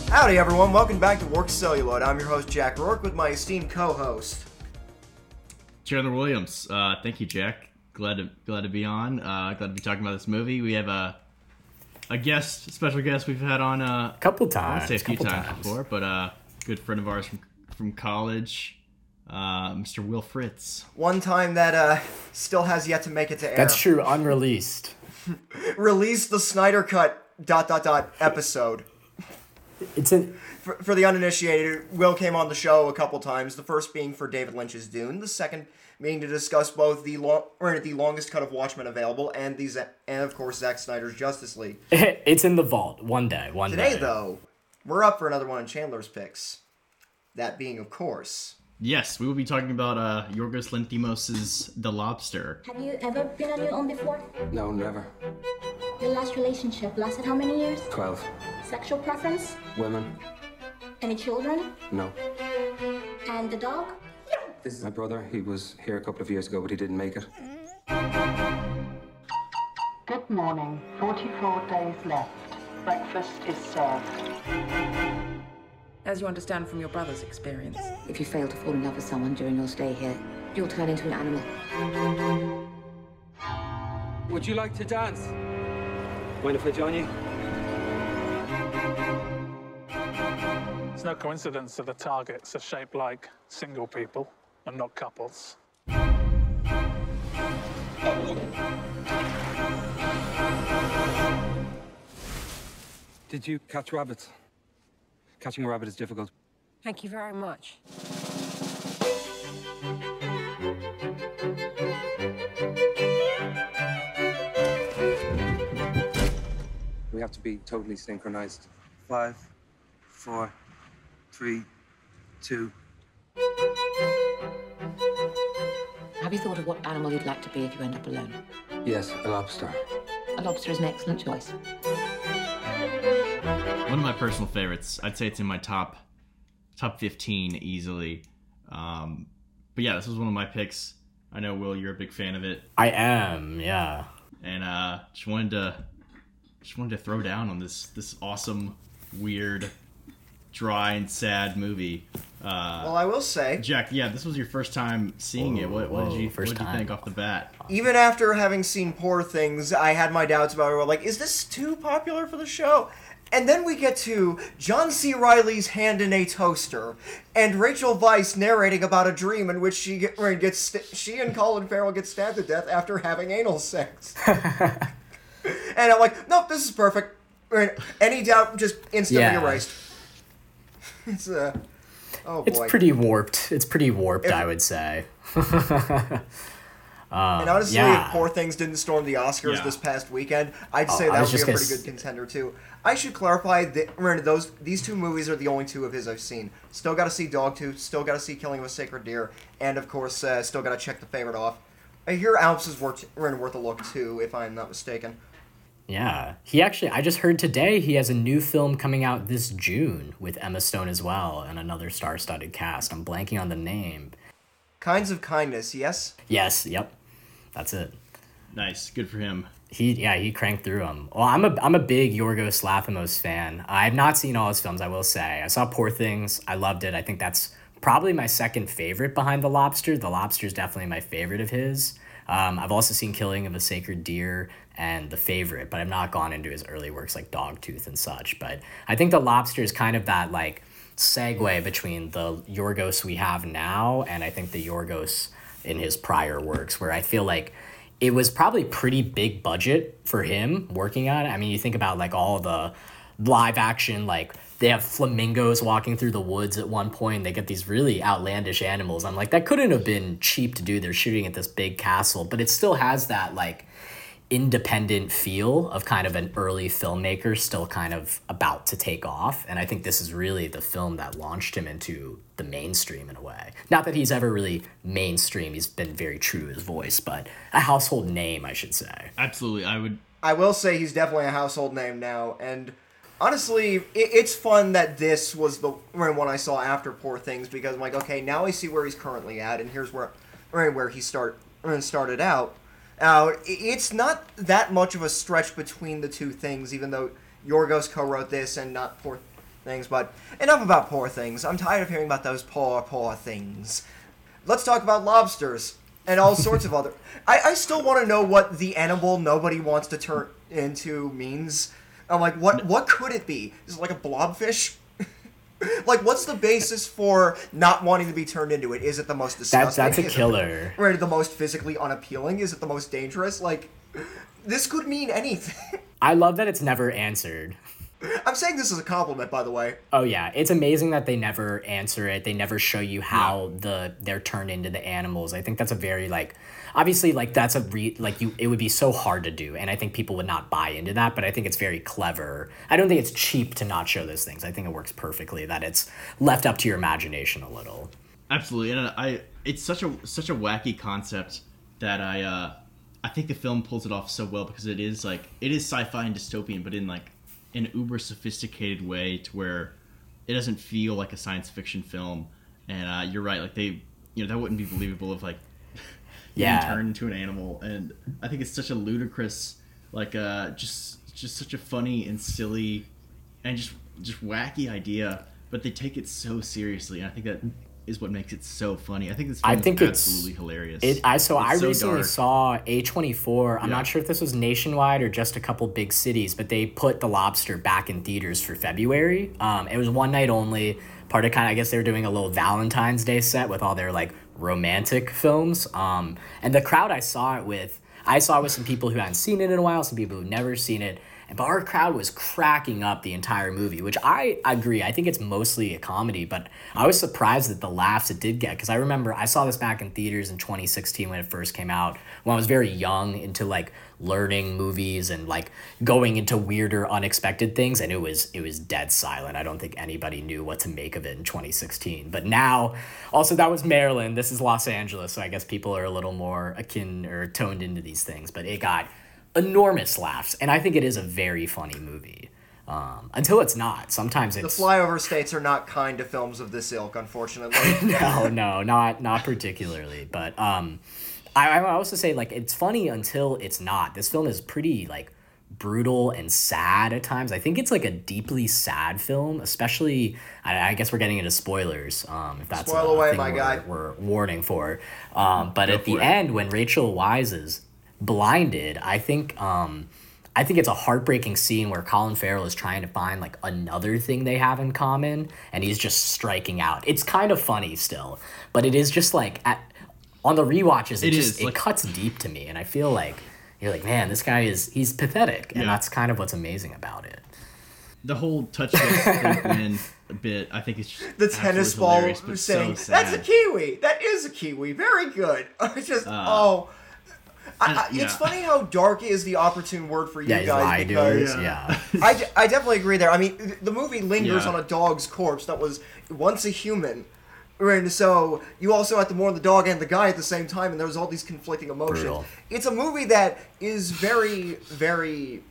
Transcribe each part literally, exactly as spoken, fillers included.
Howdy everyone, welcome back to Work Celluloid. I'm your host Jack Rourke with my esteemed co-host Chandler Williams. Uh, thank you, Jack. Glad to glad to be on. Uh, glad to be talking about this movie. We have a a guest, a special guest we've had on uh, a couple I times, say a few times, times before, but a uh, good friend of ours from from college, uh, Mister Will Fritz. One time that uh, still has yet to make it to air. That's true, unreleased. Release the Snyder Cut dot dot dot episode. It's in. For, for the uninitiated, Will came on the show a couple times. The first being for David Lynch's Dune. The second being to discuss both the long, or the longest cut of Watchmen available and the and of course Zack Snyder's Justice League. It's in the vault. One day. One Today, day. Today, though, we're up for another one of Chandler's picks. That being, of course. Yes, we will be talking about uh, Yorgos Lanthimos' The Lobster. Have you ever been on your own before? No, never. Your last relationship lasted how many years? Twelve. Sexual preference? Women? Any children? No. And the dog? This is my brother. He was here a couple of years ago, but he didn't make it. Good morning. forty-four days left. Breakfast is served. As you understand from your brother's experience. If you fail to fall in love with someone during your stay here, you'll turn into an animal. Would you like to dance? Mind if I join you? It's no coincidence that the targets are shaped like single people and not couples. Did you catch rabbits? Catching a rabbit is difficult. Thank you very much. We have to be totally synchronized. Five, four, three, two. Have you thought of what animal you'd like to be if you end up alone? Yes, a lobster. A lobster is an excellent choice. One of my personal favorites. I'd say it's in my top top fifteen easily. Um, but yeah, this was one of my picks. I know, Will, you're a big fan of it. I am, yeah. And uh, just wanted to just wanted to throw down on this this awesome, weird, dry and sad movie. Uh, well, I will say, Jack, yeah, this was your first time seeing whoa, it. What, what whoa, did you first what did you time. think off the bat? Even after having seen Poor Things, I had my doubts about it. Like, is this too popular for the show? And then we get to John C. Reilly's Hand in a Toaster, and Rachel Weisz narrating about a dream in which she get, where gets st- she and Colin Farrell get stabbed to death after having anal sex. And I'm like, nope, this is perfect. Any doubt just instantly Yeah. erased. It's uh, oh boy. It's pretty warped. It's pretty warped, If- I would say. And honestly, yeah. if Poor Things didn't storm the Oscars Yeah. this past weekend, I'd Oh, say I that was would be a just pretty gonna good contender too. I should clarify that remember, those these two movies are the only two of his I've seen. Still got to see Dogtooth, still got to see Killing of a Sacred Deer, and of course, uh, still got to check The Favorite off. I hear Alps is worth worth a look too, if I'm not mistaken. Yeah. He actually, I just heard today he has a new film coming out this June with Emma Stone as well and another star-studded cast. I'm blanking on the name. Kinds of Kindness, yes? Yes, yep. That's it. Nice, good for him. He yeah he cranked through them. Well, I'm a I'm a big Yorgos Lanthimos fan. I've not seen all his films, I will say. I saw Poor Things. I loved it. I think that's probably my second favorite behind The Lobster. The Lobster is definitely my favorite of his. Um, I've also seen Killing of a Sacred Deer and The Favorite, but I've not gone into his early works like Dogtooth and such. But I think The Lobster is kind of that like segue between the Yorgos we have now and I think the Yorgos in his prior works, where I feel like it was probably pretty big budget for him working on it. I mean, you think about like all the live action, like they have flamingos walking through the woods at one point. They get these really outlandish animals. I'm like, that couldn't have been cheap to do. They're shooting at this big castle, but it still has that like independent feel of kind of an early filmmaker still kind of about to take off. And I think this is really the film that launched him into the mainstream in a way. Not that he's ever really mainstream. He's been very true to his voice, but a household name, I should say. Absolutely, I would... I will say he's definitely a household name now, and honestly, it, it's fun that this was the one I saw after Poor Things, because I'm like, okay, now I see where he's currently at, and here's where where he start started out. Now, it's not that much of a stretch between the two things, even though Yorgos co-wrote this and not Poor things, but enough about poor things. I'm tired of hearing about those poor, poor things. Let's talk about lobsters and all sorts of other... I, I still want to know what the animal nobody wants to turn into means. I'm like, what what could it be? Is it like a blobfish? Like, what's the basis for not wanting to be turned into it? Is it the most disgusting? That's, that's a Is killer. It, right, the most physically unappealing? Is it the most dangerous? Like, this could mean anything. I love that it's never answered. I'm saying this as a compliment, by the way. Oh yeah, it's amazing that they never answer it. They never show you how yeah. the they're turned into the animals. I think that's a very like, obviously like that's a re like you. It would be so hard to do, and I think people would not buy into that. But I think it's very clever. I don't think it's cheap to not show those things. I think it works perfectly. That it's left up to your imagination a little. Absolutely, and I it's such a such a wacky concept that I uh I think the film pulls it off so well because it is like it is sci-fi and dystopian, but in like an uber sophisticated way to where it doesn't feel like a science fiction film. And uh, you're right, like they, you know, that wouldn't be believable if like yeah. being turned into an animal. And I think it's such a ludicrous, like uh, just just such a funny and silly and just just wacky idea, but they take it so seriously. And I think that is what makes it so funny. I think this film I think is it's, absolutely hilarious. It, I so it's I so recently dark. saw A twenty-four. I'm yeah. not sure if this was nationwide or just a couple big cities, but they put The Lobster back in theaters for February. Um, it was one night only. Part of kind of, I guess they were doing a little Valentine's Day set with all their like romantic films. Um, and the crowd I saw it with, I saw it with some people who hadn't seen it in a while, some people who'd never seen it. But our crowd was cracking up the entire movie, which I agree. I think it's mostly a comedy, but I was surprised at the laughs it did get because I remember I saw this back in theaters in twenty sixteen when it first came out, when I was very young into like learning movies and like going into weirder, unexpected things, and it was it was dead silent. I don't think anybody knew what to make of it in twenty sixteen. But now, also that was Maryland. This is Los Angeles, so I guess people are a little more akin or toned into these things. But it got enormous laughs, and I think it is a very funny movie. Um, until it's not. Sometimes it's the flyover states are not kind to films of this ilk, unfortunately. no, no, not not particularly. But um, I I would also say like it's funny until it's not. This film is pretty like brutal and sad at times. I think it's like a deeply sad film, especially. I, I guess we're getting into spoilers. Um, if that's Spoil a, away, thing my we're, guy. we're warning for. Um, but Go at the for it. end when Rachel Weisz is blinded, I think um I think it's a heartbreaking scene where Colin Farrell is trying to find like another thing they have in common, and he's just striking out. It's kind of funny still, but it is just like at on the rewatches, it, It just is, it like- cuts deep to me, and I feel like you're like, man, this guy is he's pathetic, and Yeah. that's kind of what's amazing about it. The whole touch base win a bit, I think it's just The tennis absolutely ball hilarious, but saying, so that's a sad. kiwi. That is a kiwi. Very good. It's just, Uh, oh. I, and- I, yeah. It's funny how dark is the opportune word for you Yeah, he's guys lie because doers. Yeah. I, d- I definitely agree there. I mean, th- the movie lingers Yeah. on a dog's corpse that was once a human. And so you also have to mourn the dog and the guy at the same time, and there's all these conflicting emotions. Brutal. It's a movie that is very, very...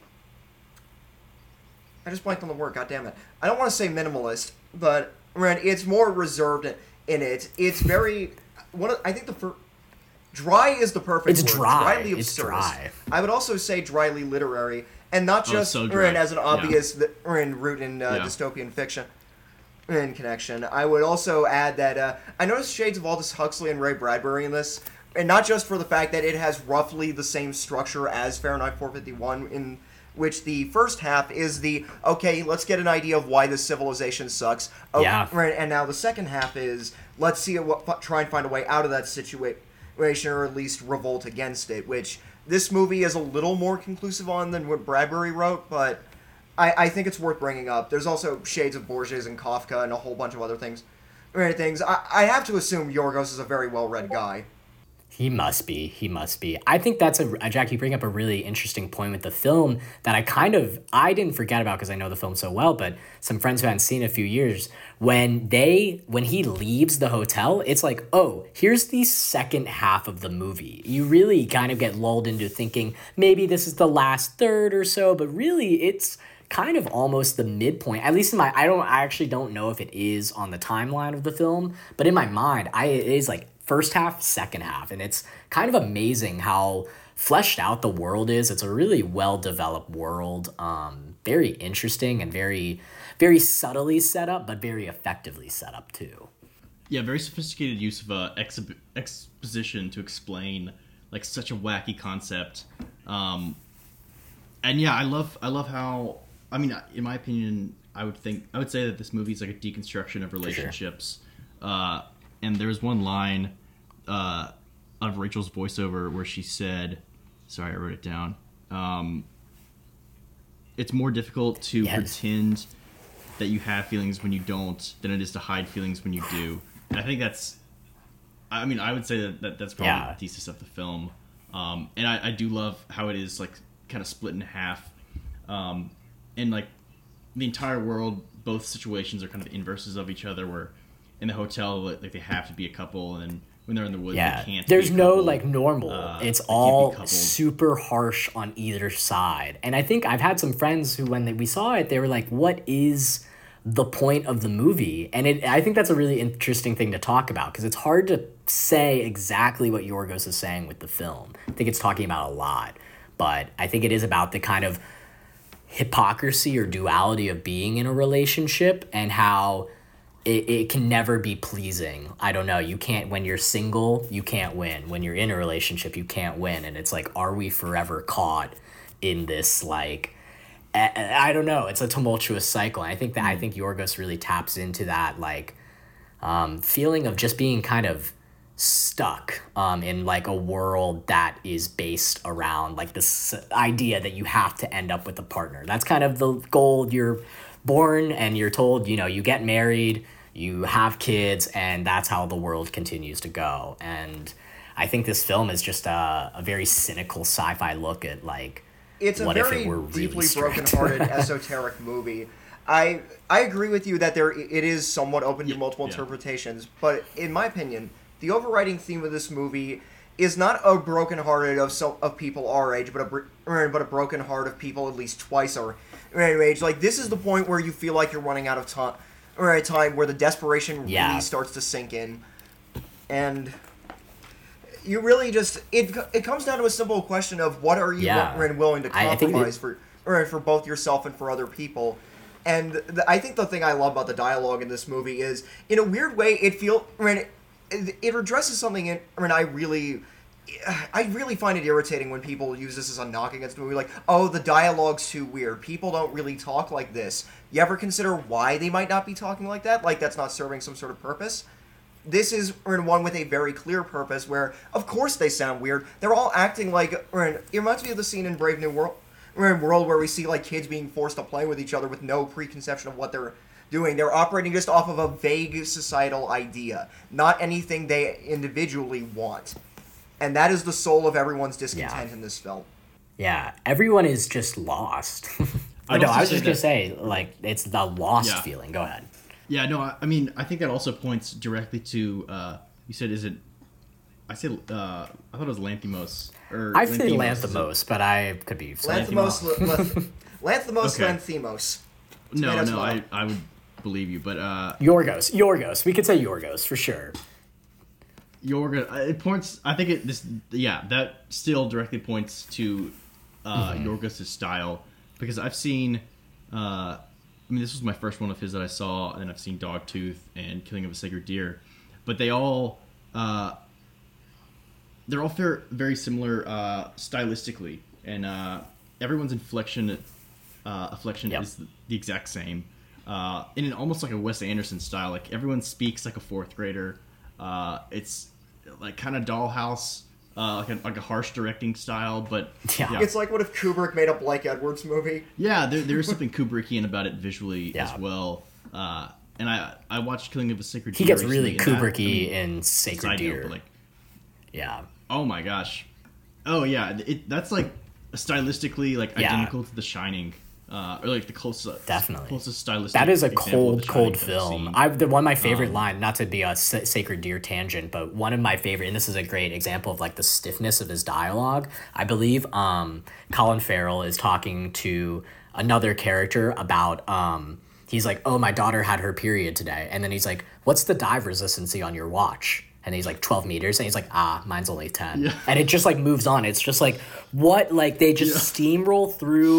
I just blanked on the word, goddammit. I don't want to say minimalist, but Ren, it's more reserved in, in it. It's very... One of, I think the first... Dry is the perfect It's word. dry. Dryly It's absurd. dry. I would also say dryly literary, and not Oh, just so or dry. in as an Yeah. obvious or in root in uh, Yeah. dystopian fiction in connection. I would also add that uh, I noticed shades of Aldous Huxley and Ray Bradbury in this, and not just for the fact that it has roughly the same structure as Fahrenheit four fifty-one, in which the first half is the okay, let's get an idea of why this civilization sucks. Oh, Yeah. right, and now the second half is let's see what try and find a way out of that situation, or at least revolt against it, which this movie is a little more conclusive on than what Bradbury wrote, but I, I think it's worth bringing up. There's also shades of Borges and Kafka and a whole bunch of other things. Right, things. I, I have to assume Yorgos is a very well-read guy. He must be. He must be. I think that's a Jack. You bring up a really interesting point with the film that I kind of I didn't forget about because I know the film so well. But some friends who hadn't seen it in a few years, when they when he leaves the hotel, it's like, oh, here's the second half of the movie. You really kind of get lulled into thinking maybe this is the last third or so, but really it's kind of almost the midpoint. At least in my I don't I actually don't know if it is on the timeline of the film, but in my mind, I it is like first half, second half. And it's kind of amazing how fleshed out the world is. It's a really well-developed world. Um, very interesting and very, very subtly set up, but very effectively set up too. Yeah, very sophisticated use of uh, exhi- exposition to explain like such a wacky concept. Um, and yeah, I love I love how I mean, in my opinion, I would think I would say that this movie is like a deconstruction of relationships. Sure. Uh, and there was one line uh, of Rachel's voiceover where she said, "Sorry, I wrote it down." Um, it's more difficult to yes. pretend that you have feelings when you don't than it is to hide feelings when you do. And I think that's, I mean, I would say that, that that's probably yeah. the thesis of the film. Um, and I, I do love how it is like kind of split in half. Um, and like the entire world, both situations are kind of inverses of each other, where in the hotel, like they have to be a couple, and then when they're in the woods, yeah. they can't There's be a no couple. like normal. Uh, it's all super harsh on either side. And I think I've had some friends who, when they, we saw it, they were like, what is the point of the movie? And it, I think that's a really interesting thing to talk about, because it's hard to say exactly what Yorgos is saying with the film. I think it's talking about a lot, but I think it is about the kind of hypocrisy or duality of being in a relationship, and how it, it can never be pleasing. I don't know. You can't, when you're single, you can't win. When you're in a relationship, you can't win. And it's like, are we forever caught in this, like, I don't know. It's a tumultuous cycle. And I think that I think Yorgos really taps into that, like, um, feeling of just being kind of stuck um, in like a world that is based around like this idea that you have to end up with a partner. That's kind of the goal. You're born and you're told, you know, you get married, you have kids, and that's how the world continues to go. And I think this film is just a, a very cynical sci-fi look at like, it's a what very if it were really deeply strict? broken-hearted, esoteric movie. I I agree with you that there it is somewhat open to yeah, multiple yeah. interpretations, but in my opinion, the overriding theme of this movie is not a broken-hearted of so, of people our age, but a but a broken heart of people at least twice our age. Like, this is the point where you feel like you're running out of time, or a time where the desperation yeah. really starts to sink in, and you really just it it comes down to a simple question of what are you yeah. willing to compromise that, for or for both yourself and for other people. And the, I think the thing I love about the dialogue in this movie is, in a weird way, it feel I mean it, it addresses something in, I mean I really I really find it irritating when people use this as a knock against the movie, like, oh, the dialogue's too weird, people don't really talk like this. You ever consider why they might not be talking like that? Like, that's not serving some sort of purpose? This is one with a very clear purpose where, of course, they sound weird. They're all acting like... It reminds me of the scene in Brave New World, world where we see like kids being forced to play with each other with no preconception of what they're doing. They're operating just off of a vague societal idea, not anything they individually want. And that is the soul of everyone's discontent yeah. in this film. Yeah, everyone is just lost. I know, I was just going to say, like, it's the lost yeah. feeling. Go ahead. Yeah, no, I, I mean, I think that also points directly to, uh, you said, is it, I said, uh, I thought it was Lanthimos. Or I say Lanthimos, but I could be... Lanthimos, Lanthimos, Lanthimos, okay. Lanthimos. No, no, I, I would believe you, but... Uh, Yorgos, Yorgos. We could say Yorgos, for sure. Yorgos, it points, I think it, this, yeah, that still directly points to uh, mm-hmm. Yorgos' style, because I've seen... Uh, I mean, this was my first one of his that I saw, and then I've seen Dogtooth and Killing of a Sacred Deer. But they all, uh, they're all fair, very similar uh, stylistically. And uh, everyone's inflection, uh, inflection yep. is the exact same. Uh, in an almost like a Wes Anderson style. Like, everyone speaks like a fourth grader. Uh, it's like kind of Dollhouse, uh, like, a, like a harsh directing style, but yeah. yeah. It's like what if Kubrick made a Blake Edwards movie? Yeah, there, there's something Kubrickian about it visually yeah. as well. Uh, and I I watched Killing of a Sacred Deer. He gets really Kubricky in I mean, Sacred Deer. Note, like, yeah. Oh my gosh. Oh yeah, it that's like stylistically like yeah. identical to The Shining. Uh, or like the closest, definitely closest stylistic. That is a cold, cold film. I the one of my favorite um, line, not to be a Sacred Deer tangent, but one of my favorite, and this is a great example of like the stiffness of his dialogue. I believe um, Colin Farrell is talking to another character about. Um, he's like, "Oh, my daughter had her period today," and then he's like, "What's the dive resistancy on your watch?" And he's like, twelve meters, and he's like, ah, mine's only ten. Yeah. And it just like moves on. It's just like what, like they just yeah. steamroll through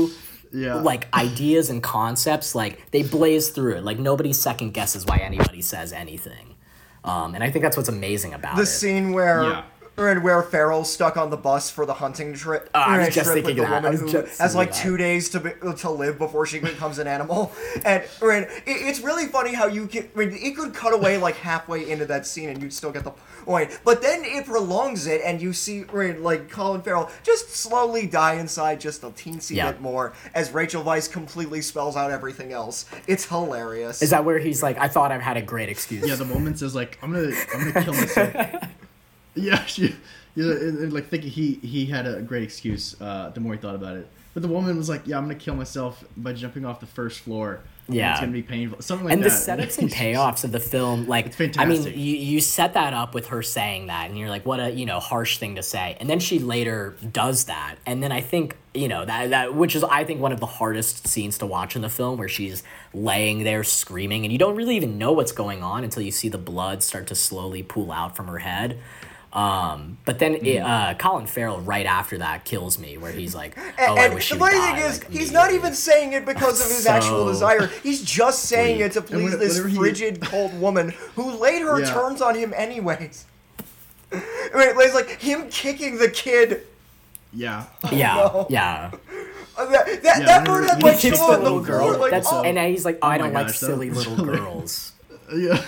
Yeah. like ideas and concepts, like they blaze through it. Like nobody second guesses why anybody says anything. Um, and I think that's what's amazing about the it. scene where Yeah. and where Farrell's stuck on the bus for the hunting trip. Oh, I was trip just with thinking the that. I woman was who just has like thinking two days to be, to live before she becomes an animal. And, and it, it's really funny how you can. I mean, it could cut away like halfway into that scene and you'd still get the point. But then it prolongs it, and you see right, like Colin Farrell just slowly die inside just a teensy Yeah. bit more as Rachel Weisz completely spells out everything else. It's hilarious. Is that where he's like, I thought I've had a great excuse? Yeah, the woman says like, I'm gonna, I'm gonna kill myself. yeah, she, yeah, and, and, like thinking he he had a great excuse. Uh, the more he thought about it, but the woman was like, yeah, I'm gonna kill myself by jumping off the first floor. Yeah. It's gonna be painful. Something like and that. the setups and payoffs of the film, like, It's I mean, fantastic. you, you set that up with her saying that, and you're like, what a, you know, harsh thing to say. And then she later does that. And then I think, you know, that, that which is, I think, one of the hardest scenes to watch in the film, where she's laying there screaming, and you don't really even know what's going on until you see the blood start to slowly pool out from her head. Um, but then it, uh, Colin Farrell right after that kills me, where he's like, "Oh, And, I and wish the she would funny die." thing is, like, he's not immediately. even saying it because of his So actual desire. He's just saying sweet. it to please when- this whenever he- frigid, cold woman who later Yeah. turns on him anyways. Right, it's like him kicking the kid. Yeah. Yeah, no. yeah. Uh, That, that, Yeah, that whenever bird had he my kicks jaw the on the little floor. girl, Like, That's oh. and then he's like, oh, I my don't like gosh, that silly was little hilarious. girls. Yeah.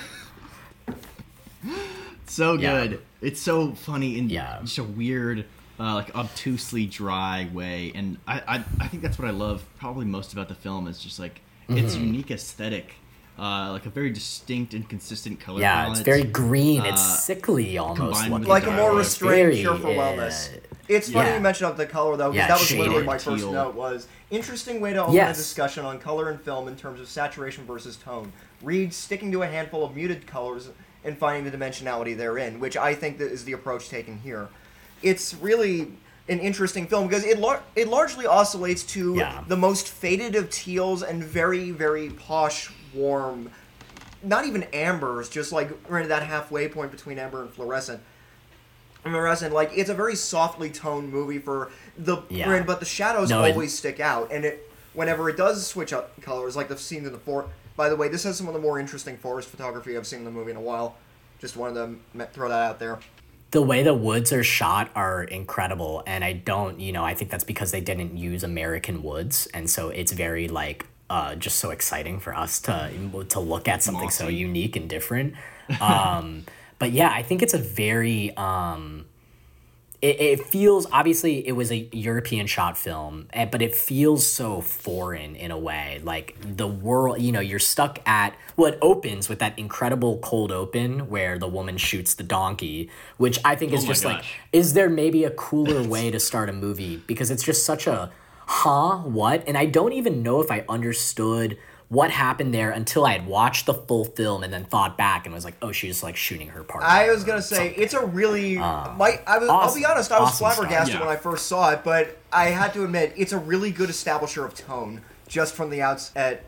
So Yeah. good. It's so funny in Yeah. just a weird, uh, like obtusely dry way, and I, I I think that's what I love probably most about the film is just like its Mm-hmm. unique aesthetic, uh, like a very distinct and consistent color Yeah, palette. it's very green. uh, It's sickly almost combined with looking. the Like a more dialogue. restrained Very, cure for uh, wellness. It's funny yeah. you mentioned the color though, because Yeah, that was shaded. literally my first Teal. note was interesting way to open Yes. a discussion on color in film in terms of saturation versus tone. Reed sticking to a handful of muted colors and finding the dimensionality therein, which I think that is the approach taken here. It's really an interesting film because it lar- it largely oscillates to Yeah. the most faded of teals and very, very posh, warm, not even ambers, just like right at that halfway point between amber and fluorescent. Fluorescent, like it's a very softly toned movie for the, Yeah. but the shadows No, it- always stick out, and it whenever it does switch up colors, like the scene in the forest. By the way, this has some of the more interesting forest photography I've seen in the movie in a while. Just wanted to me- throw that out there. The way the woods are shot are incredible, and I don't, you know, I think that's because they didn't use American woods, and so it's very like uh, just so exciting for us to to look at something so Mossy. unique and different. Um, but yeah, I think it's a very um, it, it feels obviously it was a European shot film, eh, but it feels so foreign in a way. Like the world, you know, you're stuck at well, it opens with that incredible cold open where the woman shoots the donkey, which I think is Oh my just like, gosh. is there maybe a cooler way to start a movie? Because it's just such a huh, what? And I don't even know if I understood what happened there until I had watched the full film and then thought back and was like, oh, she's like shooting her partner. I was gonna or say something. it's a really. Uh, my, I was, I'll be awesome. honest, I was Awesome stuff. flabbergasted Yeah. when I first saw it, but I had to admit it's a really good establisher of tone just from the outset.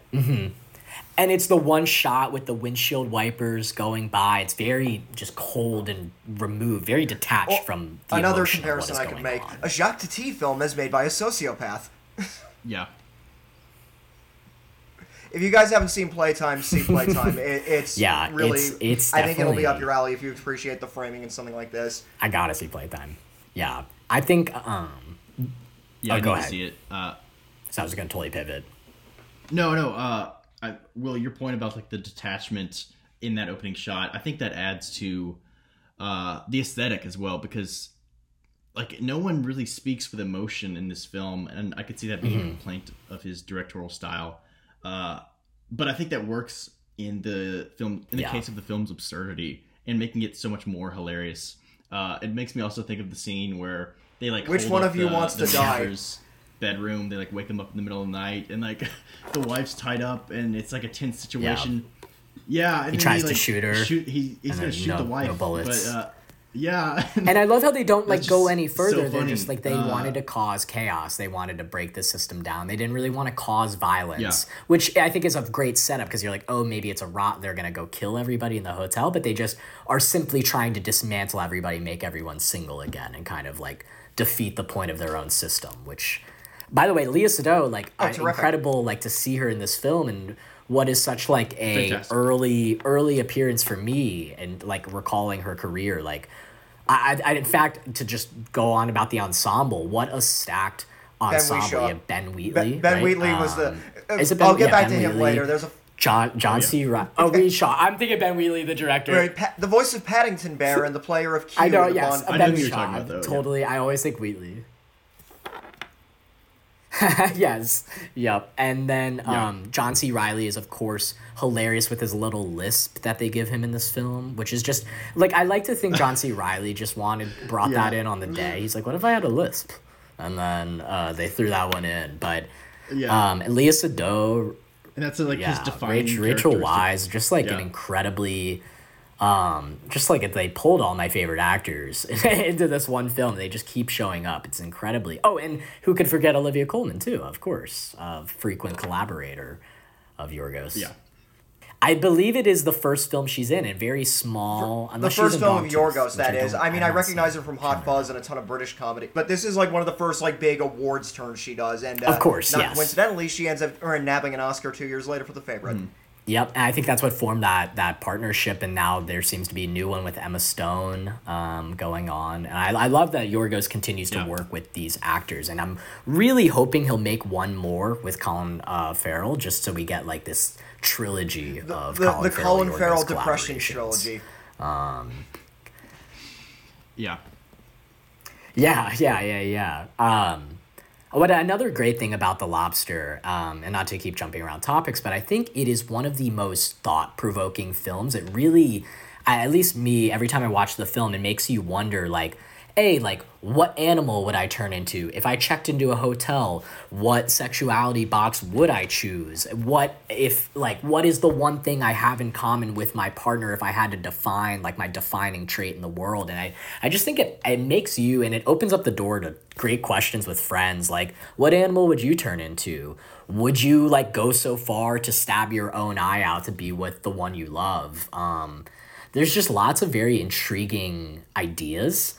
And it's the one shot with the windshield wipers going by. It's very just cold and removed, very detached Well, from the Another emotion of what comparison is I could going make: on. a Jacques Tati film as made by a sociopath. Yeah. If you guys haven't seen Playtime, see Playtime. it, it's Yeah, really. it's- it's I think it'll be up definitely- your alley if you appreciate the framing and something like this. I gotta see Playtime. Yeah, I think. Um, Yeah, Oh, I go need to ahead. see it. Uh, so I was gonna totally pivot. No, no. Uh, I, Will, your point about like the detachment in that opening shot, I think that adds to uh, the aesthetic as well because like no one really speaks with emotion in this film, and I could see that being Mm-hmm. a complaint of his directorial style. Uh, but I think that works in the film in the Yeah. case of the film's absurdity and making it so much more hilarious. Uh, it makes me also think of the scene where they like Which hold one up of you the- wants the to die? neighbor's bedroom. They like wake him up in the middle of the night, and like the wife's tied up, and it's like a tense situation. Yeah, and He then tries to like, shoot her, Shoot, he, he's and gonna then shoot no- the wife, no bullets. but uh, yeah. And I love how they don't like That's go just any further. so They're funny. just like they Uh, wanted to cause chaos. They wanted to break the system down. They didn't really want to cause violence, Yeah. which I think is a great setup because you're like, oh, maybe it's a rot. They're gonna go kill everybody in the hotel, but they just are simply trying to dismantle everybody, make everyone single again, and kind of like defeat the point of their own system. Which By the way, Leah Sado, like, Oh, I, terrific. incredible, like, to see her in this film and what is such like a Fantastic. early early appearance for me and like recalling her career. Like, I, I in fact to just go on about the ensemble, what a stacked ensemble. Wheatshaw. You have Ben Wheatley. Ben, ben right? Wheatley was the. Um, uh, is it Ben- I'll get yeah, back Ben to him Wheatley. later. There's a John John C. Ry- Oh, Wheatshaw. I'm thinking Ben Wheatley, the director. right, pa- the voice of Paddington Bear and the player of Q. I know, the yes, Bond- I Ben know who you're Wheatshaw. talking about, though, yeah. Totally, I always think Wheatley. Yes, yep. And then Yeah. um, John C. Riley is, of course, hilarious with his little lisp that they give him in this film, which is just like I like to think John C. Riley just wanted brought Yeah. that in on the day. He's like, "What if I had a lisp?" And then uh, they threw that one in. But Yeah. um, and Leah Sado, And that's like his yeah, defining Rach, Rachel characteristic. Wise, just like an Yeah. incredibly, um, just like if they pulled all my favorite actors into this one film, they just keep showing up. It's incredibly. Oh, and who could forget Olivia Colman too? Of course, a frequent collaborator of Yorgos. Yeah. I believe it is the first film she's in, and very small. The unless she's first in film of Dogtooth, Yorgos, which that is. don't- I mean, I haven't recognize seen. her from Hot Fuzz and a ton of British comedy, but this is like one of the first like big awards turns she does, and uh, Of course, not yes. coincidentally, she ends up or nabbing an Oscar two years later for The Favorite. Yep, and I think that's what formed that that partnership, and now there seems to be a new one with Emma Stone um, going on. And I, I love that Yorgos continues to Yeah. work with these actors, and I'm really hoping he'll make one more with Colin uh, Farrell, just so we get like this trilogy The, of the, Colin the Farrell, Colin Yorgos Farrell Depression collaborations. trilogy. Yeah. Yeah, yeah, yeah, yeah. Um, what another great thing about The Lobster, um, and not to keep jumping around topics, but I think it is one of the most thought-provoking films. It really, I- at least me, every time I watch the film, it makes you wonder, like, A, like, what animal would I turn into? If I checked into a hotel, what sexuality box would I choose? What if, like, what is the one thing I have in common with my partner if I had to define, like, my defining trait in the world? And I, I just think it, it makes you, and it opens up the door to great questions with friends, like, what animal would you turn into? Would you, like, go so far to stab your own eye out to be with the one you love? Um, there's just lots of very intriguing ideas.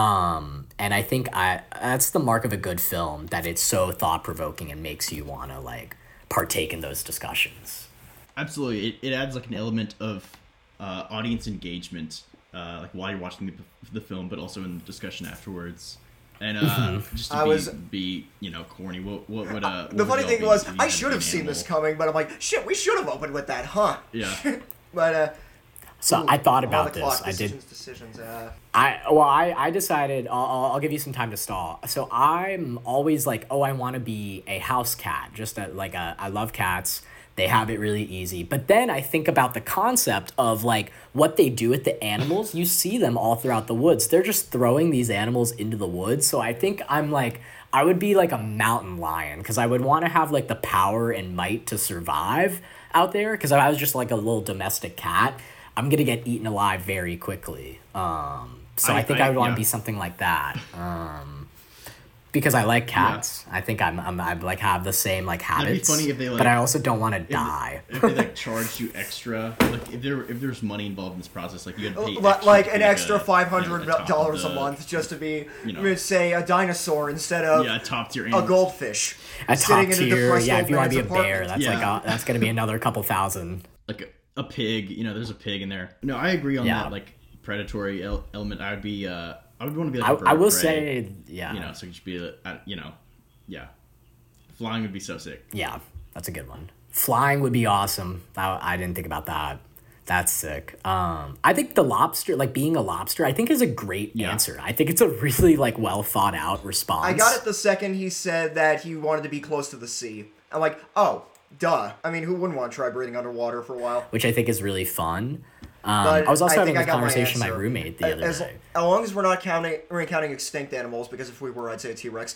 Um, and I think I that's the mark of a good film, that it's so thought-provoking and makes you want to like partake in those discussions. Absolutely. It, it adds like an element of uh, audience engagement, uh, like while you're watching the, the film, but also in the discussion afterwards. And uh, just to I be, was- be, you know, corny, what, what would uh, The what funny would thing y'all was, be if you I had should an have seen this animal? coming, but I'm like, shit, we should have opened with that, huh? Yeah. But uh, So ooh, I thought on about the this. clock, I did. decisions, Decisions. Uh, I well, I I decided I'll I'll I'll give you some time to stall. So I'm always like, oh, I want to be a house cat. Just a, like a, I love cats. They have it really easy. But then I think about the concept of like what they do with the animals. You see them all throughout the woods. They're just throwing these animals into the woods. So I think I'm like, I would be like a mountain lion, because I would want to have like the power and might to survive out there. Because I was just like a little domestic cat, I'm gonna get eaten alive very quickly. Um, so I, I- think I, I- would want to yeah. be something like that. Um, because I like cats. I think I'm, I'm I like have the same like be habits. funny if they, like- but I also don't want to die. If they like charged you extra, like if there if there's money involved in this process, like you had to pay Li- extra like to an be, like, extra a, five you know, hundred a top of dollars a the- month just to be, you know. let's say, a dinosaur instead of Yeah, top tier a animal. goldfish. A top sitting in a tier, depressed yeah. old If you want to be a man's bear, apartment. that's like Yeah. a, that's gonna be another couple thousand. Like a, a pig, you know, there's a pig in there. No, I agree on Yeah. that like predatory el- element. I would be, uh, I would want to be like I, a bird I of will prey, say, yeah, you know, so you should be, uh, you know, yeah, flying would be so sick. yeah, that's a good one. Flying would be awesome. I, I didn't think about that. That's sick. Um, I think the lobster, like being a lobster, I think is a great Yeah. answer. I think it's a really like well thought out response. I got it the second he said that he wanted to be close to the sea. I'm like, oh, duh. I mean, who wouldn't want to try breathing underwater for a while? which I think is really fun. Um, But I was also I having think I this got my conversation with my answer. roommate the other as, day. As long as we're not counting, we're counting extinct animals, because if we were, I'd say a T-Rex.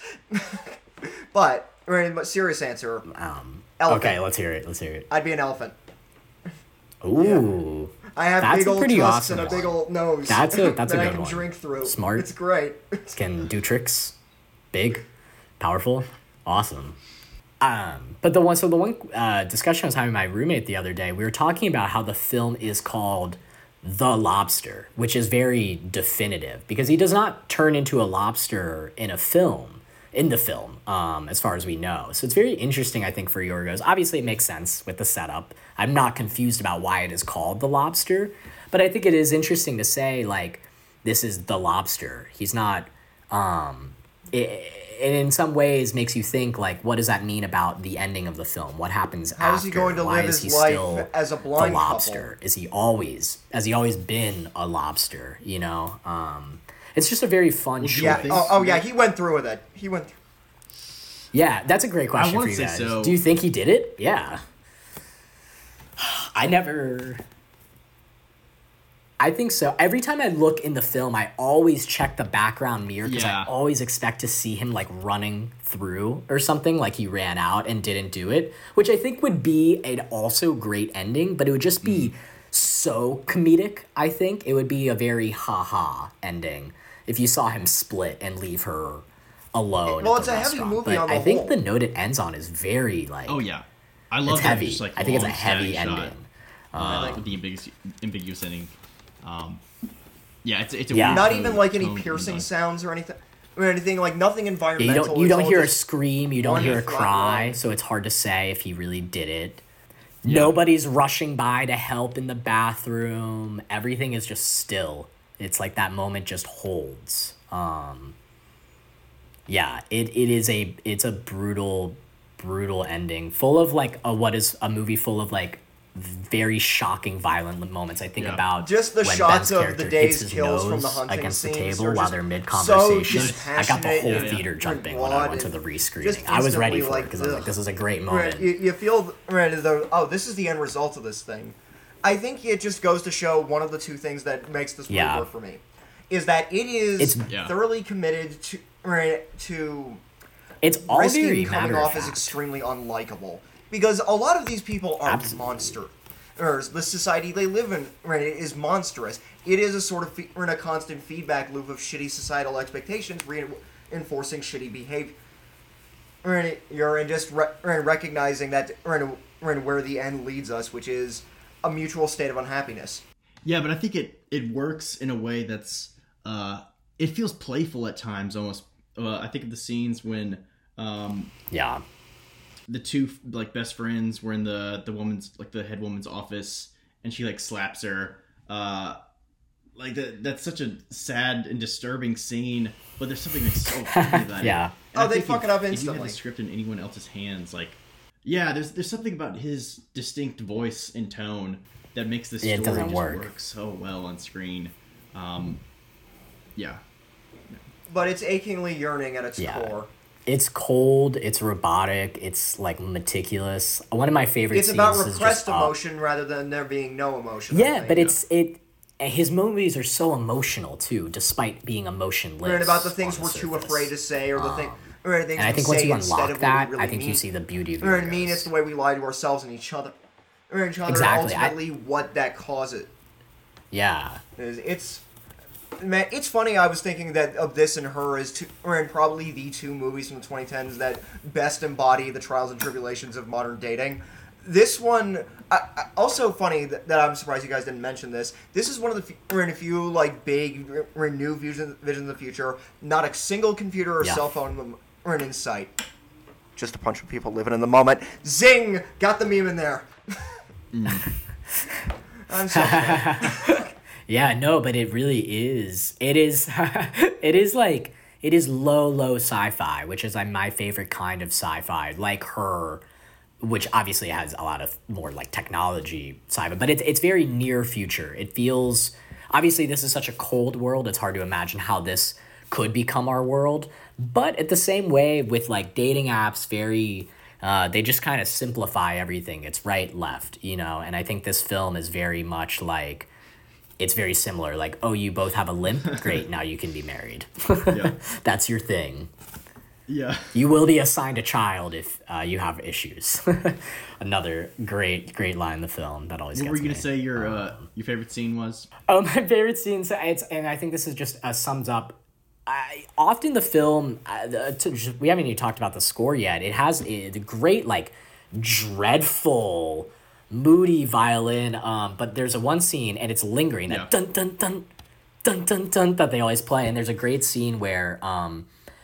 But, I mean, but serious answer, Um, elephant. okay, let's hear it. Let's hear it. I'd be an elephant. Ooh, I have That's big a old pretty tusks awesome and a big one. old nose. That's a- that's a that I good can one. drink through. Smart. It's great. can do tricks, big, powerful, awesome. Um, but the one, so the one uh, discussion I was having with my roommate the other day, we were talking about how the film is called The Lobster, which is very definitive because he does not turn into a lobster in a film. in the film, um, as far as we know. So it's very interesting, I think, for Yorgos. Obviously, it makes sense with the setup. I'm not confused about why it is called The Lobster, but I think it is interesting to say, like, this is The Lobster. He's not... Um, it, it in some ways makes you think, like, what does that mean about the ending of the film? What happens How after? is he going to Why live is his he life still as a the blind lobster? couple? Is he always... Has he always been a lobster, you know? Um, it's just a very fun choice. Yeah. Oh, oh, yeah. He went through with it. He went. Through. Yeah, that's a great question I for won't you say guys. so. Do you think he did it? Yeah. I never... I think so. Every time I look in the film, I always check the background mirror because Yeah. I always expect to see him like running through or something, like he ran out and didn't do it, which I think would be an also great ending, but it would just be Mm. so comedic, I think. It would be a very ha-ha ending if you saw him split and leave her alone Well, at it's the a heavy restaurant. movie But on the I think whole. the note it ends on is very like... Oh yeah, I love It's that heavy. Just, like, I think it's a long heavy static shot, ending. Uh, with the ambiguous, ambiguous ending. Um, yeah, it's it's a Yeah. weird Not tone- even like any tone piercing and, uh, sounds or anything, or anything like nothing Yeah, environmental. you don't you It's don't all hear a just scream, you don't one hear a flat cry, line. so it's hard to say if he really did it. Nobody's rushing by to help in the bathroom. Everything is just still. It's like that moment just holds. Um, yeah, it, it is a it's a brutal brutal ending, full of like a what is a movie full of like very shocking violent moments. I think Yeah. about Just the when shots Ben's of character the day's hits his kills from nose the hunting against the scenes table are while just they're mid so conversation. just I got the whole passionate Yeah, yeah. theater jumping when blood I went to and the re-screening. just I was ready instantly, for it like, because I was like, ugh. this is a great Right, moment. you, you feel right, the, oh, this is the end result of this thing. I think it just goes to show one of the two things that makes this movie Yeah. work for me is that it is It's- Yeah. thoroughly committed to right, to It's all risking very coming matter of off as fact. extremely unlikable because a lot of these people are Absolutely. monster. Or the society they live in right, is monstrous. It is a sort of fe- in a constant feedback loop of shitty societal expectations reinforcing shitty behavior. Right, you're in just re- right, recognizing that right, right, where the end leads us, which is a mutual state of unhappiness. Yeah, but I think it it works in a way that's uh, it feels playful at times almost. Uh, I think of the scenes when um, Yeah. the two like best friends were in the the woman's like the head woman's office and she like slaps her. Uh, like that that's such a sad and disturbing scene, but there's something like so funny about Yeah. it. Oh, And I they think fuck if- it up If you instantly. had the script in anyone else's hands, like yeah, there's there's something about his distinct voice and tone that makes this Yeah, it story doesn't just work. work so well on screen. Um, yeah. But it's achingly yearning at its Yeah. core. It's cold, it's robotic, it's like meticulous. One of my favorite It's scenes about is repressed just, uh, emotion rather than there being no emotion. I Yeah, think. but it's it his movies are so emotional too, despite being emotionless. Right, about the things on we're the too surface. afraid to say, or the thing, or the things And I we think once say you instead unlock of that, what we really I think mean. you see the beauty of Or I mean, Yorgos. it's the way we lie to ourselves and each other. Or each other, Exactly, I- ultimately, what that causes. Yeah. Is it's man, it's funny. I was thinking that of this and Her as two, or in probably the two movies from the twenty tens that best embody the trials and tribulations of modern dating. This one, I, I, also funny that, that I'm surprised you guys didn't mention this. This is one of the few, or in a few like big or new vision, visions of the future. Not a single computer or Yeah. cell phone or in sight. Just a bunch of people living in the moment. Zing! Got the meme in there. I'm sorry. Yeah, no, but it really is. It is it is like it is low low sci-fi, which is like my favorite kind of sci-fi, like Her, which obviously has a lot of more like technology sci-fi, but it's it's very near future. It feels obviously this is such a cold world, it's hard to imagine how this could become our world, but at the same way with like dating apps, very uh, they just kind of simplify everything. It's right, left, you know, and I think this film is very much like it's very similar. Like, oh, you both have a limp? Great, now you can be married. Yeah. That's your thing. Yeah. You will be assigned a child if uh, you have issues. Another great, great line in the film that always What gets were you gonna me. say your uh, your favorite scene was? Oh, my favorite scene, so it's, and I think this is just uh, sums up. I, often the film, uh, the, to, we haven't even talked about the score yet. It has a, the great, like, dreadful, moody violin. Um, but there's a one scene, and it's lingering. That Yeah. dun dun dun, dun dun dun that they always play. And there's a great scene where um,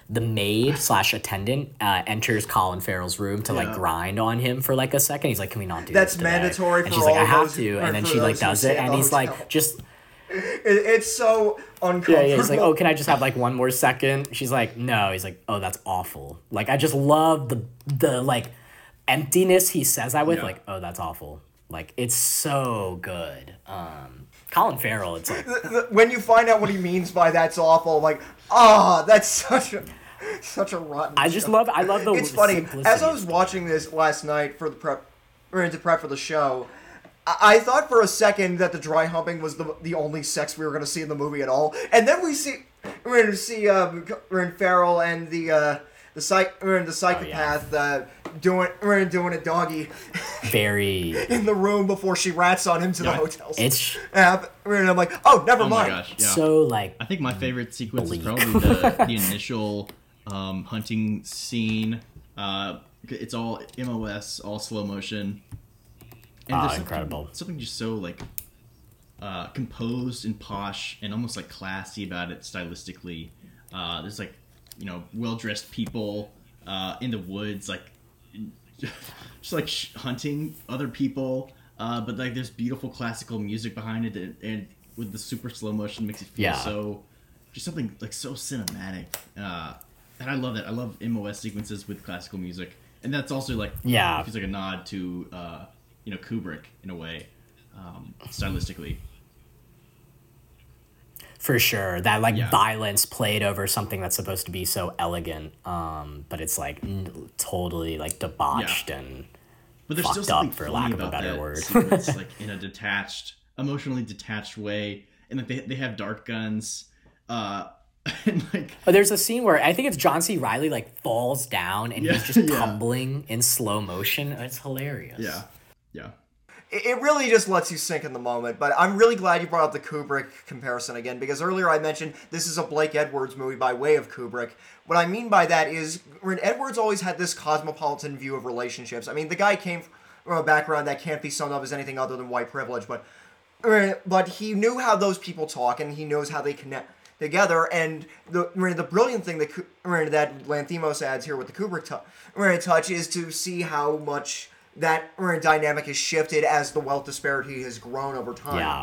the maid slash attendant uh, enters Colin Farrell's room to like Yeah. grind on him for like a second. He's like, "Can we not do That's this today?" mandatory And for she's like, all "I have those- to," or and then for she like those who does stay it, at and the he's hotel. like, "Just." It, it's so uncomfortable. Yeah, yeah, he's like, "Oh, can I just have like one more second?" She's like, "No." He's like, "Oh, that's awful." Like, I just love the the like emptiness he says that with. Yeah. Like, "Oh, that's awful." Like, it's so good. Um, Colin Farrell, it's like, The- the- when you find out what he means by that's awful, like, ah, that's such a such a rotten. I just show. love, I love the. It's funny. simplicity As I of was it. watching this last night for the prep, or to prep for the show, I, I thought for a second that the dry humping was the the only sex we were going to see in the movie at all, and then we see we're going to see um, we're in Farrell and the uh, the psych we're in the psychopath uh, doing we're doing a doggy very. in the room before she rats on him to the Yeah. hotel. It's and I'm like, oh, never Oh my mind. gosh, yeah. so like. I think my favorite sequence bleak. is probably the, the initial um, hunting scene. Uh, it's all M O S, all slow motion. And Ah, there's something- incredible. Something just so like uh, composed and posh and almost like classy about it stylistically. Uh, there's like, you know, well dressed people uh, in the woods, like just like sh- hunting other people. Uh, but like there's beautiful classical music behind it, and, and with the super slow motion makes it feel Yeah. so just something like so cinematic. Uh, and I love that. I love M O S sequences with classical music, and that's also like Yeah. feels like a nod to uh, you know, Kubrick in a way, um, stylistically. For sure, that like Yeah. violence played over something that's supposed to be so elegant, um, but it's like n- totally like debauched and But there's still fucked up, something for funny lack of a about better that word. sequence, like in a detached, emotionally detached way, and like they they have dart guns, uh, and like But there's a scene where I think it's John C. Reilly like falls down and Yeah, he's just yeah. tumbling in slow motion. It's hilarious. yeah, yeah. It it really just lets you sink in the moment, but I'm really glad you brought up the Kubrick comparison again, because earlier I mentioned this is a Blake Edwards movie by way of Kubrick. What I mean by that is, when Edwards always had this cosmopolitan view of relationships. I mean, the guy came from a background that can't be summed up as anything other than white privilege, but but he knew how those people talk, and he knows how they connect together. And the the brilliant thing that Ku- that Lanthimos adds here with the Kubrick tou- touch is to see how much that dynamic has shifted as the wealth disparity has grown over time. Yeah.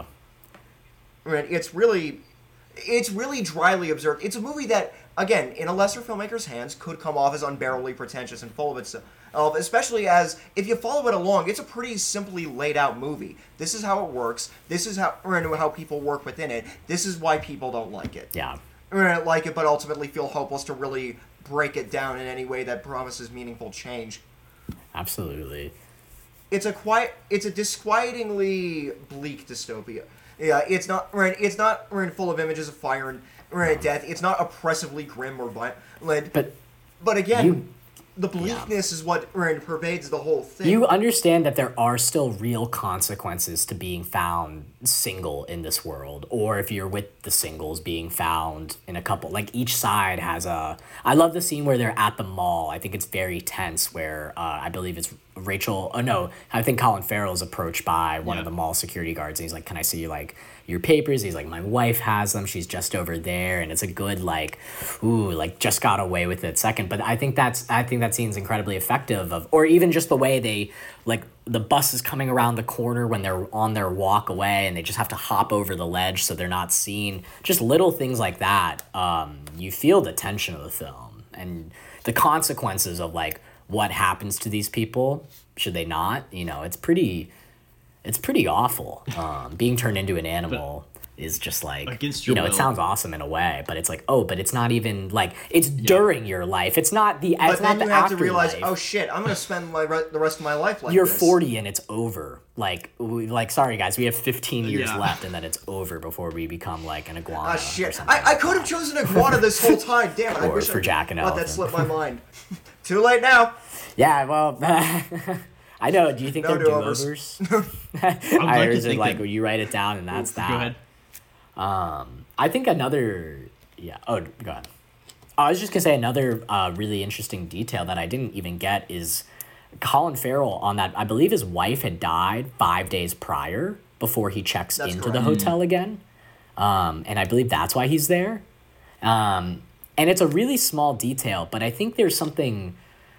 Right, it's really, it's really dryly observed. It's a movie that, again, in a lesser filmmaker's hands, could come off as unbearably pretentious and full of itself. Especially as, if you follow it along, it's a pretty simply laid out movie. This is how it works. This is how or how people work within it. This is why people don't like it. Yeah. Or like it, but ultimately feel hopeless to really break it down in any way that promises meaningful change. Absolutely. It's a quiet, it's a disquietingly bleak dystopia. Yeah, it's not right. It's not right, full of images of fire and right, death. It's not oppressively grim or violent. But but again, you- the bleakness is what right, pervades the whole thing. You understand that there are still real consequences to being found single in this world, or if you're with the singles being found in a couple. Like each side has a. I love the scene where they're at the mall. I think it's very tense. Where uh, I believe it's Rachel. Oh no, I think Colin Farrell is approached by one Yeah. of the mall security guards, and he's like, "Can I see like your papers?" He's like, "My wife has them. She's just over there," and it's a good like, ooh, like just got away with it second. But I think that's I think that scene's incredibly effective. Of or even just the way they like the bus is coming around the corner when they're on their walk away, and they just have to hop over the ledge so they're not seen. Just little things like that. Um, you feel the tension of the film and the consequences of like what happens to these people should they not. You know, it's pretty. It's pretty awful. Um, being turned into an animal is just like, Against you your know, it will. sounds awesome in a way, but it's like, oh, but it's not even like it's during your life. It's not the. but It's not then the you have to realize, afterlife. oh shit, I'm gonna spend my re- the rest of my life like You're this. forty and it's over. Like, we, like, sorry guys, we have fifteen years Yeah. left, and then it's over before we become like an iguana. Ah or shit! something I, I like could that. have chosen iguana this whole time. Damn it! I Or wish for I Jack and let that Elephant. slip my mind. Too late now. Yeah, well, I know. Do you think No they're do-overs. do-overs? I like to heard it think like that- you write it down and that's that. Go ahead. Um, I think another, yeah. Oh, go ahead. I was just gonna say another uh, really interesting detail that I didn't even get is Colin Farrell on that. I believe his wife had died five days prior before he checks That's into the correct. hotel again, um, and I believe that's why he's there. Um, and it's a really small detail, but I think there's something.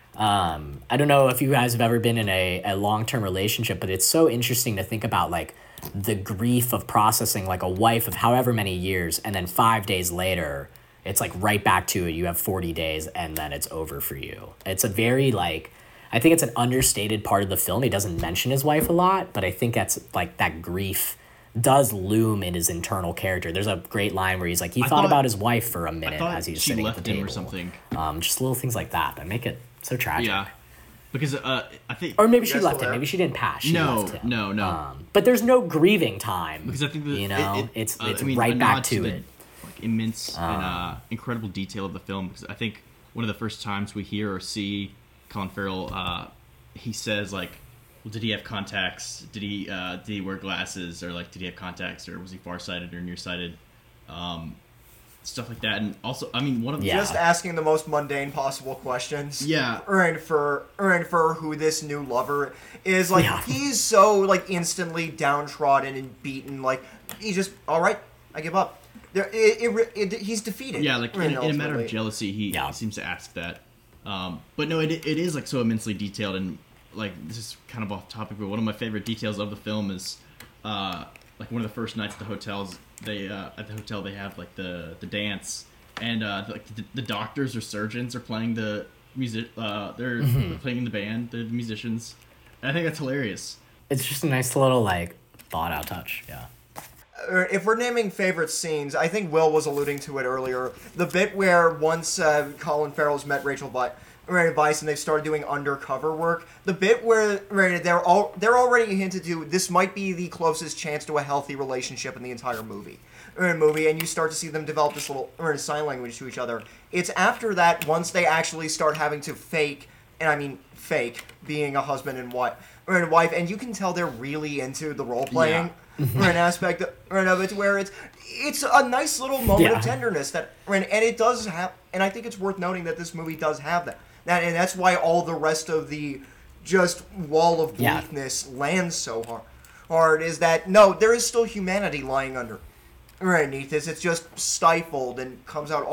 Um, I don't know if you guys have ever been in a, a long-term relationship, but it's so interesting to think about like the grief of processing like a wife of however many years, and then five days later, it's like right back to it. You have forty days and then it's over for you. It's a very like, I think it's an understated part of the film. He doesn't mention his wife a lot, but I think that's like that grief does loom in his internal character. There's a great line where he's like, he I thought, thought about his wife for a minute thought as he was she sitting left at the him table. or something. Um, just little things like that that make it so tragic. Yeah. Because uh, I think, or maybe she Yes, left there. him. Maybe she didn't pass. She no, left him. no, no. Um, but there's no grieving time. Because I think that you know, it, it, it's uh, it's I mean, right a back nod to, the, it. Like immense and uh, incredible detail of the film. Because I think one of the first times we hear or see Colin Farrell, uh, he says like, well, did he have contacts? Did he uh, did he wear glasses, or like did he have contacts, or was he farsighted or nearsighted? Um, stuff like that. And also, I mean, one of the Yeah. Just asking the most mundane possible questions. Yeah. And for and for who this new lover is, like Yeah. he's so like instantly downtrodden and beaten. Like he's just all right. I give up. There, it, it, it, he's defeated. Yeah, like in, Right, in a matter ultimately. of jealousy, he, Yeah. he seems to ask that. Um, but no, it it is like so immensely detailed, and like this is kind of off topic, but one of my favorite details of the film is uh, like one of the first nights at the hotels. They uh, at the hotel they have like the the dance, and uh, like the, the doctors or surgeons are playing the music. Uh, they're, Mm-hmm. they're playing in the band. The musicians. And I think that's hilarious. It's just a nice little like thought out touch. Yeah. Uh, If we're naming favorite scenes, I think Will was alluding to it earlier. The bit where once uh, Colin Farrell's met Rachel Vi- Weisz and they started doing undercover work. The bit where right, they're all they're already hinted to this might be the closest chance to a healthy relationship in the entire movie. Or in a movie, and you start to see them develop this little or in sign language to each other. It's after that once they actually start having to fake, and I mean fake, being a husband and wife, or a wife, and you can tell they're really into the role playing. Or an aspect of, or of it where it's it's a nice little moment Yeah. of tenderness that and, and it does have, and I think it's worth noting that this movie does have that. That and that's why all the rest of the just wall of Yeah. bleakness lands so hard. Hard is that no, there is still humanity lying under underneath this. It's just stifled and comes out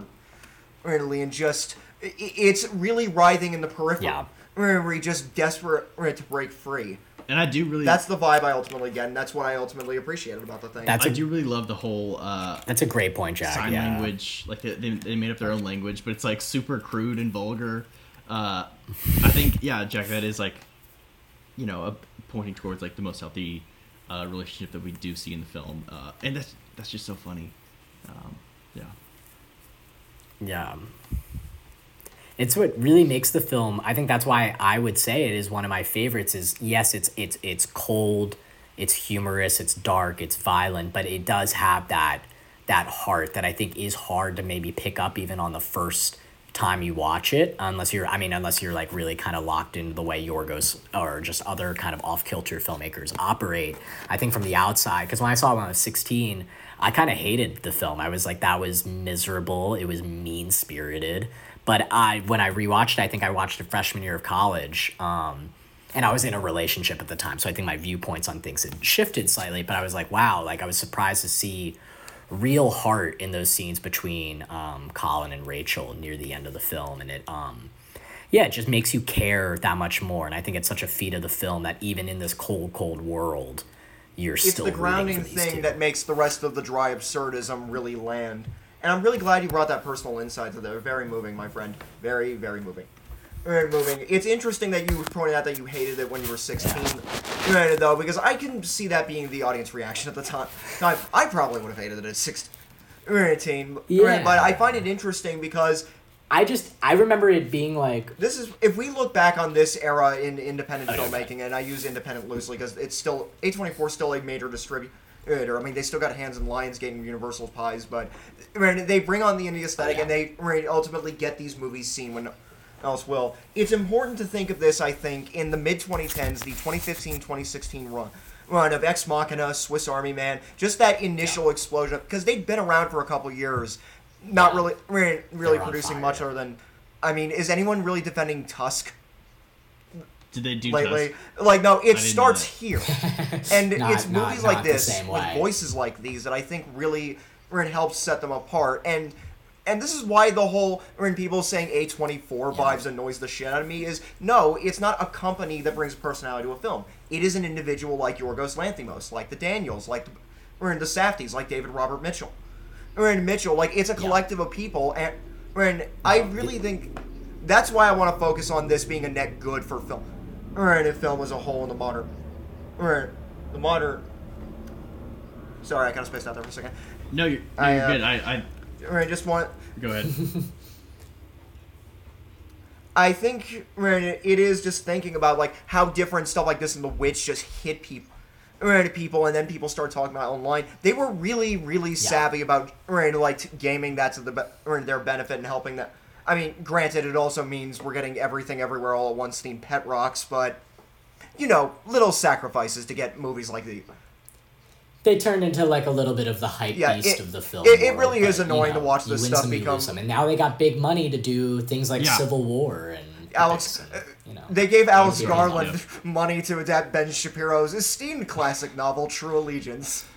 awkwardly and just i- it's really writhing in the periphery. Yeah. Where we just desperate to break free. And I do really. That's the vibe I ultimately get, and that's what I ultimately appreciated about the thing. That's I a- do really love the whole uh, That's a great point, Jack. sign yeah. language. Like they, they they made up their own language, but it's like super crude and vulgar. Uh, I think yeah, Jack, that is like, you know, a, pointing towards like the most healthy uh, relationship that we do see in the film, uh, and that's that's just so funny. Um, yeah. Yeah. It's what really makes the film. I think that's why I would say it is one of my favorites. Is yes, it's it's it's cold, it's humorous, it's dark, it's violent, but it does have that that heart that I think is hard to maybe pick up even on the first time you watch it, unless you're I mean unless you're like really kind of locked into the way Yorgos or just other kind of off-kilter filmmakers operate. I think from the outside, because when I saw it when I was sixteen, I kind of hated the film. I was like, that was miserable. It was mean-spirited. But I, when I rewatched it, I think I watched it freshman year of college, um, and I was in a relationship at the time, so I think my viewpoints on things had shifted slightly. But I was like, wow, like I was surprised to see real heart in those scenes between um, Colin and Rachel near the end of the film, and it, um, yeah, it just makes you care that much more. And I think it's such a feat of the film that even in this cold, cold world, you're it's still the rooting grounding for these thing two. that makes the rest of the dry absurdism really land. And I'm really glad you brought that personal insight to there. Very moving, my friend. Very, very moving. Very moving. It's interesting that you pointed out that you hated it when you were sixteen, right, though, because I can see that being the audience reaction at the time. Time I probably would have hated it at sixteen, Yeah. right, but I find it interesting because I just, I remember it being like, this is, if we look back on this era in independent Okay. filmmaking, and I use independent loosely because it's still, A twenty-four is still a major distributor. I mean, they still got hands in Lionsgate and Universal's pies, but right, they bring on the indie aesthetic, Oh, yeah. and they right, ultimately get these movies seen when else will. It's important to think of this, I think, in the mid twenty tens, the twenty fifteen twenty sixteen run. Run of Ex Machina, Swiss Army Man, just that initial explosion, because they'd been around for a couple years, not Yeah. really, really, really They're on producing fire, much yeah. other than, I mean, is anyone really defending Tusk Did they do lately? Tusk? Like, no, it didn't know starts that. here, and Not- it's not- movies not like the this same with way. voices like these that I think really, really helps set them apart. And and this is why the whole when people saying A twenty-four Yeah. vibes annoys the shit out of me is no, it's not a company that brings personality to a film. It is an individual like Yorgos Lanthimos, like the Daniels, like the, or in the Safdies, like David Robert Mitchell, or in Mitchell, like it's a collective of people, and and I really think that's why I want to focus on this being a net good for film, or in film as a whole in the modern, or the modern. Sorry, I kind of spaced out there for a second. No, you're, you're I, uh, good. I, I Or I just want. go ahead. I think right, it is just thinking about like how different stuff like this in The Witch just hit people, right, people, and then people start talking about it online. They were really, really savvy about right, like gaming that to the be- or their benefit and helping that. I mean, granted, it also means we're getting everything everywhere all at once themed pet rocks, but you know, little sacrifices to get movies like these. They turned into like a little bit of the hype Yeah, beast it- of the film. it- it world, really is but, annoying you know, to watch you this win stuff some, you become- lose some. And now they got big money to do things like Yeah. Civil War and Alex, and, uh, you know. they gave Alex Yeah. Garland money to adapt Ben Shapiro's esteemed classic novel, True Allegiance.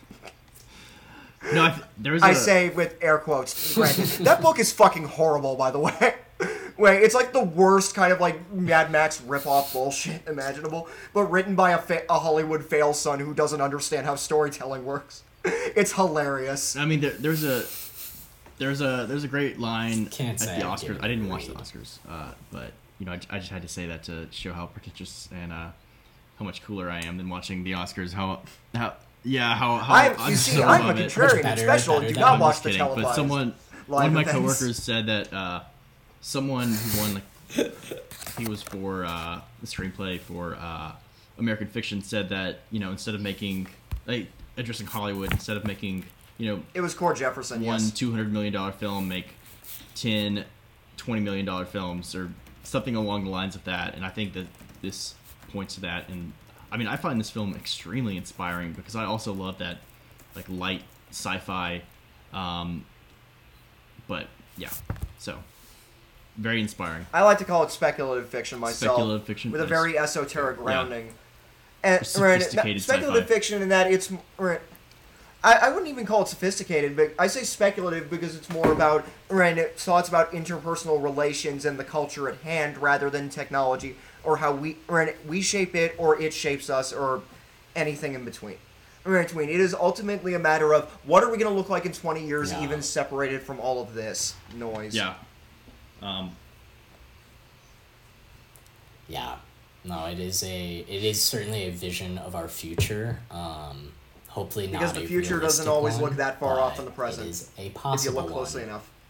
No, I th- there was. I a, say with air quotes. Granted, that book is fucking horrible, by the way. Wait, it's like the worst kind of like Mad Max ripoff bullshit imaginable, but written by a, fa- a Hollywood fail son who doesn't understand how storytelling works. It's hilarious. I mean, there, there's a there's a there's a great line Can't at say the I'd give Oscars. it I didn't a watch the read. Oscars, uh, but you know, I, I just had to say that to show how pretentious and uh, how much cooler I am than watching the Oscars. How how yeah how how I'm, you see, so I'm a above it. contrarian Much better, special. better Do than- not I'm watch just the kidding, televised but someone one live of my events. coworkers said that uh, someone who won like he was for uh, the screenplay for uh, American Fiction said that you know instead of making like addressing Hollywood instead of making you know It was Core Jefferson, one yes. two hundred million dollar film make ten twenty million dollar films or something along the lines of that, and I think that this points to that. And I mean, I find this film extremely inspiring because I also love that like light sci-fi, um, but yeah, so very inspiring. I like to call it speculative fiction myself. Speculative fiction, with a yes. very esoteric grounding. And right, Sophisticated speculative sci-fi. fiction in that it's right, I, I wouldn't even call it sophisticated, but I say speculative because it's more about right, thoughts about interpersonal relations and the culture at hand rather than technology or how we right, we shape it or it shapes us or anything in between. In between, it is ultimately a matter of what are we going to look like in twenty years, Yeah. even separated from all of this noise. Yeah. Um, Yeah, no, it is a it is certainly a vision of our future. Um, hopefully not Because the a future doesn't realistic always one, look that far off but from the present. It is a If you possible look closely one. enough.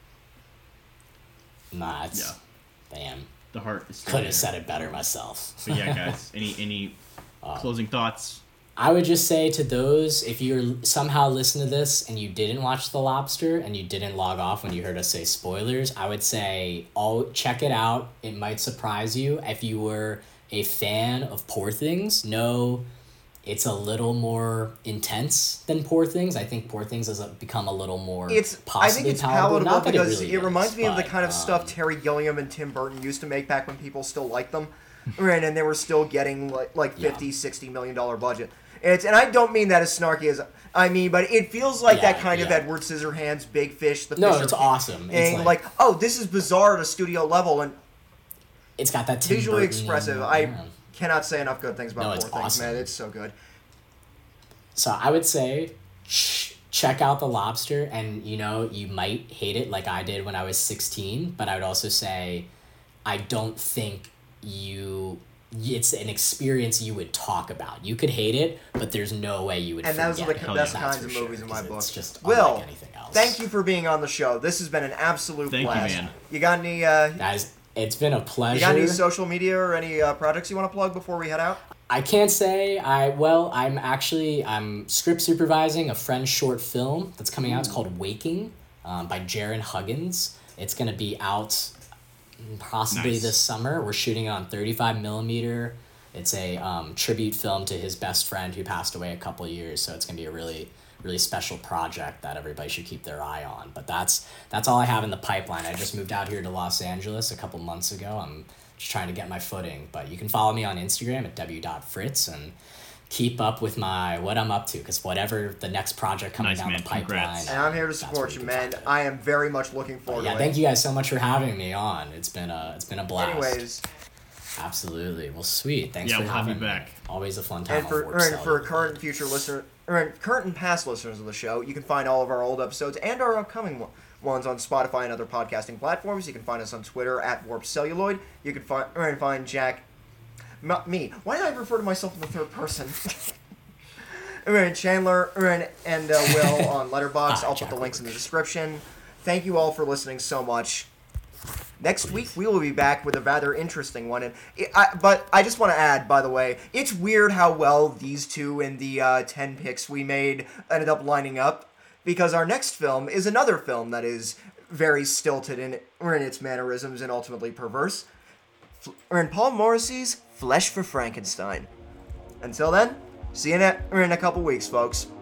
Nah, it's Yeah. damn. the heart is still Could there. have said it better myself. But yeah, guys, any any closing thoughts? I would just say to those, if you're somehow listening to this and you didn't watch The Lobster and you didn't log off when you heard us say spoilers, I would say, oh, check it out. It might surprise you. If you were a fan of Poor Things, know it's a little more intense than Poor Things. I think Poor Things has become a little more It's I possibly think it's palatable. palatable Not that because it, it, really reminds is, me of the but, kind of stuff um, Terry Gilliam and Tim Burton used to make back when people still liked them. Right, and they were still getting like like fifty, Yeah. sixty million dollar budget. It's and I don't mean that as snarky as I mean, but it feels like Yeah, that kind of yeah. Edward Scissorhands, Big Fish, the No, Fisher it's King awesome. It's thing, like- like, oh, this is bizarre at a studio level and It's got that Tim visually Burton, expressive. yeah. I cannot say enough good things about No, Poor it's Things, awesome. man. It's so good. So I would say ch- check out The Lobster, and you know, you might hate it like I did when I was sixteen, but I would also say I don't think you it's an experience you would talk about. You could hate it, but there's no way you would And those are forget the it. best That's kinds for of sure, movies in my 'cause book. It's just Will, unlike anything else. thank you for being on the show. This has been an absolute Thank you, blast. man. You got any uh, Guys, it's been a pleasure. you got any social media or any uh, projects you want to plug before we head out? I can't say I well. I'm actually I'm script supervising a French short film that's coming out. It's called Waking, um, by Jaron Huggins. It's gonna be out possibly Nice. this summer. We're shooting it on thirty-five millimeter. It's a um, tribute film to his best friend who passed away a couple years. So it's gonna be a really really special project that everybody should keep their eye on. But that's that's all I have in the pipeline. I just moved out here to Los Angeles a couple months ago. I'm just trying to get my footing. But you can follow me on Instagram at w dot fritz and keep up with my what I'm up to, because whatever the next project coming Nice, down man. the pipeline. Congrats. And I'm here to that's support where you, can man. find it. I am very much looking forward Yeah, to thank it. you guys so much for having me on. It's been a it's been a blast. Anyways, Absolutely. Well, sweet. Thanks Yeah, for we'll have having you me. back. Always a fun time. and for on Warp and for Cellular. current and future listener, or current and past listeners of the show, you can find all of our old episodes and our upcoming one- ones on Spotify and other podcasting platforms. You can find us on Twitter at Warp Celluloid. You can find or find Jack, m- me. Why did I refer to myself in the third person? And Chandler and, and uh, Will on Letterboxd. Hi, I'll put Jack the links in the Woodward. description. Thank you all for listening so much. Next week we will be back with a rather interesting one, and it, I, but I just want to add, by the way, it's weird how well these two in the uh, ten picks we made ended up lining up, because our next film is another film that is very stilted in, or in its mannerisms and ultimately perverse. F- or in Paul Morrissey's Flesh for Frankenstein. Until then, see you in a, or in a couple weeks, folks.